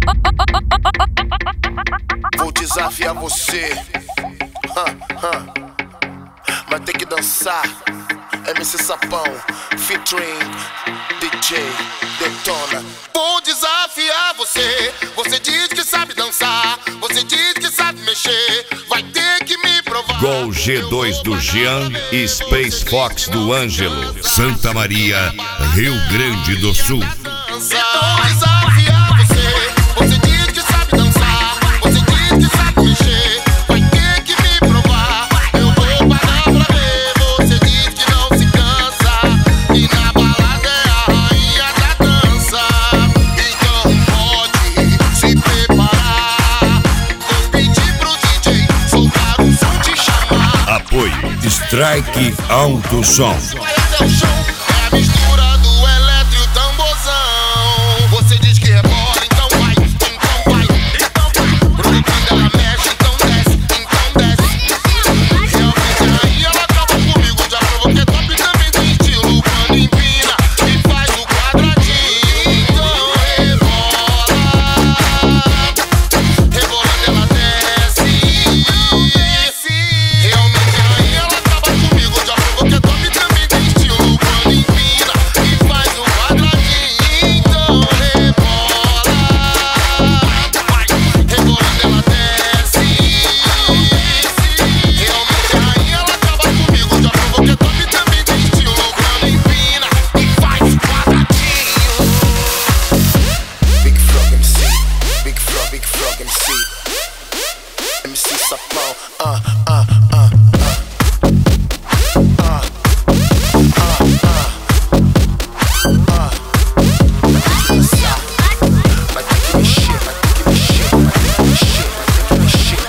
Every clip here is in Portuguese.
Vou desafiar você. Vai ter que dançar. MC Sapão, featuring DJ Detona. Vou desafiar você. Você diz que sabe dançar, você diz que sabe mexer. Vai ter que me provar. Gol G2 do Jean e Space Fox do Ângelo, Santa Maria, Rio Grande do Sul. Vou desafiar você. Você diz que sabe dançar, você diz que sabe mexer. Vai ter que me provar. Eu vou pagar pra ver. Você diz que não se cansa e na balada é a rainha da dança. Então pode se preparar. Vou pedir pro DJ soltar um som, te chamar. Apoio Strike Alto Som. Vai até o chão, é a mistura do eletro e o tamborzão. Você diz que rebola, então vai, então vai, então vai. Produzindo ela mexe, então desce, então desce. Realmente aí ela acaba comigo, já provoquei top, também tem estilo. Quando empina e faz o quadradinho, então rebola. Rebolando ela desce. Realmente aí ela acaba comigo, já provoquei top, também tem estilo. Quando empina e faz o quadradinho, então rebola. Rebolando ela desce. Realmente aí ela acaba comigo, já provoquei top, também tem estilo. Quando empina e faz o quadradinho. Big Frog MC, Big Frog MC, MC Sapão, vai ter que mexer, vai ter que mexer, vai ter que mexer, vai ter que mexer.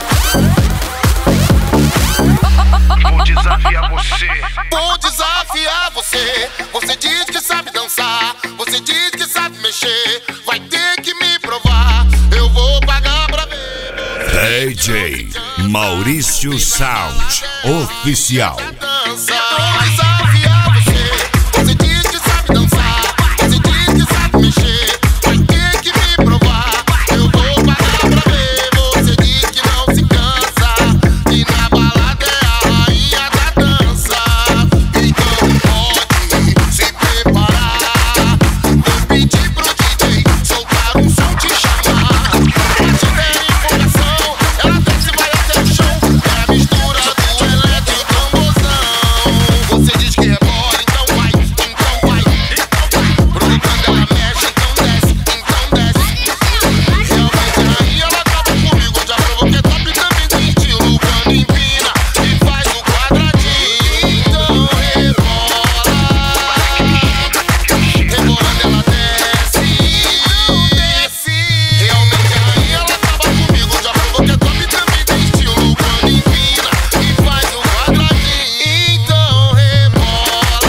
Vou desafiar você. Vou desafiar você. Você diz que sabe dançar, você diz que sabe mexer. Vai ter que me provar. Eu vou pagar pra ver. DJ Maurício Sound Oficial. Dança. Vou desafiar você. Você diz que sabe dançar, você diz que sabe mexer. Vai ter que me provar. Eu vou pagar pra ver. Você diz que não se cansa e na balada é a rainha da dança. Então pode se preparar. Vou pedir pro DJ soltar um som, te chamar. Se tiver empolgação, ela desce e vai até o chão. É a mistura do eletro e o tamborzão. Você diz que rebola, então vai, então vai, então vai. Produzindo ela mexe, então desce, então desce. Realmente aí ela acaba comigo, já provoquei top, também tem estilo. Quando empina e faz o quadradinho, então rebola. Rebolando ela desce, desce. Realmente aí ela acaba comigo, já provoquei top, também tem estilo. Quando empina e faz o quadradinho, então rebola.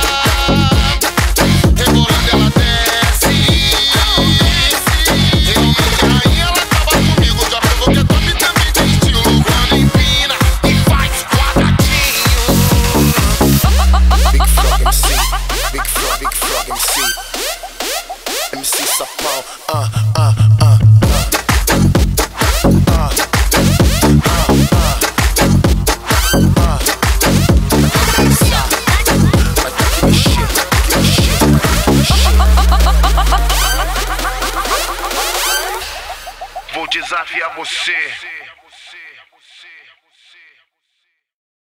Rebolando ela desce, desce. Realmente aí ela acaba comigo, já provoquei top, também tem estilo. Quando empina e faz quadradinho. Big Frog MC, Big Frog MC, MC Sapão, vai ter que mexer, vai ter que mexer, vai ter que mexer. Vou desafiar você.